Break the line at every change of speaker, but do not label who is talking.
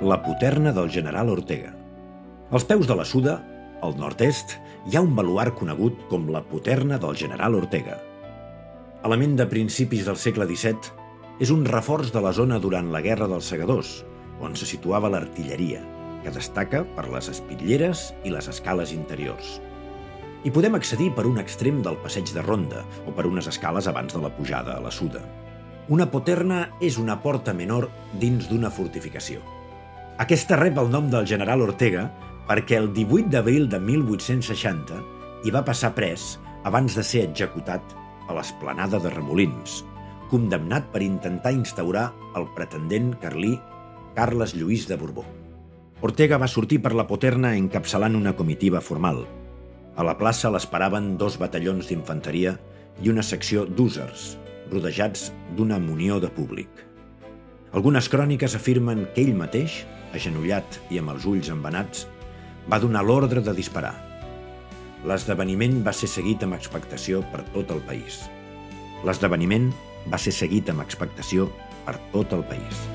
La poterna del general Ortega. Als peus de la Suda, al nord-est, hi ha un baluard conegut com la poterna del general Ortega. Element de principis del segle XVII, és un reforç de la zona durant la Guerra dels Segadors, on se situava l'artilleria, que destaca per les espitlleres i les escales interiors. Hi podem accedir per un extrem del passeig de Ronda o per unes escales abans de la pujada a la Suda. Una poterna és una porta menor dins d'una fortificació. Aquesta rep el nom del general Ortega perquè el 18 d'abril de 1860 hi va passar pres abans de ser executat a l'esplanada de Remolins, condemnat per intentar instaurar el pretendent carlí Carles Lluís de Borbó. Ortega va sortir per la poterna encapçalant una comitiva formal. A la plaça l'esperaven 2 batallons d'infanteria i una secció d'hússars, rodejats d'una munió de públic. Algunes cròniques afirmen que ell mateix, agenollat i amb els ulls embenats, va donar l'ordre de disparar. L'esdeveniment va ser seguit amb expectació per tot el país.